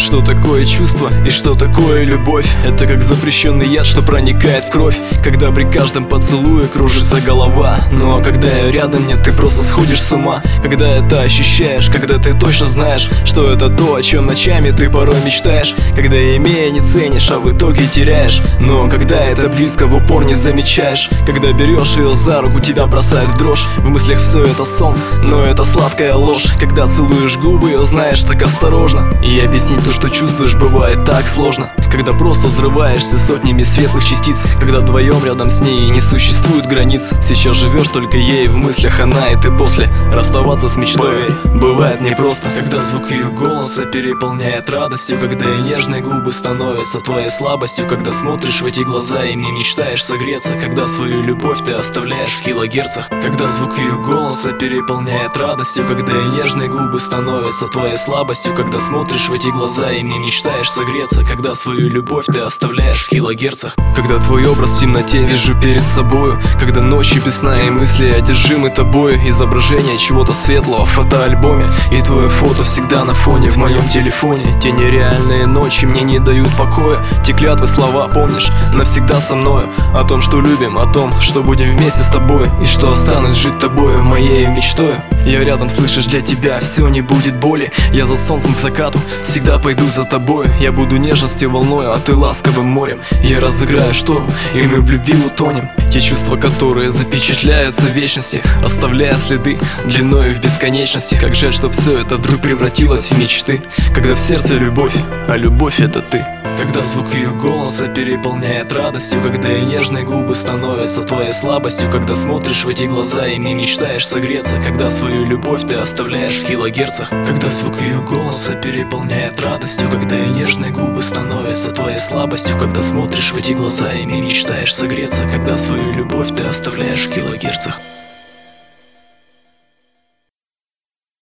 Что такое чувство и что такое любовь? Это как запрещенный яд, что проникает в кровь. Когда при каждом поцелуе кружится голова, но когда я рядом, нет, ты просто сходишь с ума. Когда это ощущаешь, когда ты точно знаешь, что это то, о чем ночами ты порой мечтаешь. Когда имея не ценишь, а в итоге теряешь. Но когда это близко, в упор не замечаешь. Когда берешь ее за руку, тебя бросает в дрожь. В мыслях все это сон, но это сладкая ложь. Когда целуешь губы, ее знаешь так осторожно. И объяснить то, что чувствуешь, бывает так сложно. Когда просто взрываешься сотнями светлых частиц. Когда вдвоем рядом с ней не существует границ. Сейчас живешь только ей, в мыслях она и ты после. Расставаться с мечтой бывает непросто. Когда звук ее голоса переполняет радостью. Когда ее нежные губы становятся твоей слабостью. Когда смотришь в эти глаза и не мечтаешь согреться. Когда свою любовь ты оставляешь в килогерцах. Когда звук ее голоса переполняет радостью. Когда ее нежные губы становятся твоей слабостью. Когда смотришь в эти глаза и не мечтаешь согреться. Когда свою любовь ты оставляешь в килогерцах. Когда твой образ в темноте вижу перед собою. Когда ночи без сна и мысли одержимы тобою. Изображение чего-то светлого в фотоальбоме. И твое фото всегда на фоне в моем телефоне. Те нереальные ночи мне не дают покоя. Те клятвы слова помнишь навсегда со мною. О том, что любим, о том, что будем вместе с тобой. И что останусь жить тобою, моей мечтою. Я рядом, слышишь, для тебя все не будет боли. Я за солнцем к закату всегда пойду за тобой. Я буду нежностью волною, а ты ласковым морем. Я разыграю шторм, и мы в любви утонем. Те чувства, которые запечатляются в вечности, оставляя следы длиною в бесконечности. Как жаль, что все это вдруг превратилось в мечты. Когда в сердце любовь, а любовь это ты. Когда звук ее голоса переполняет радостью. Когда ее нежные губы становятся твоей слабостью. Когда смотришь в эти глаза и не мечтаешь согреться. Когда свою любовь ты оставляешь в килогерцах. Когда звук ее голоса переполняет радостью. Когда ее нежные губы становятся твоей слабостью. Когда смотришь в эти глаза и не мечтаешь согреться. Когда свою любовь ты оставляешь в килогерцах.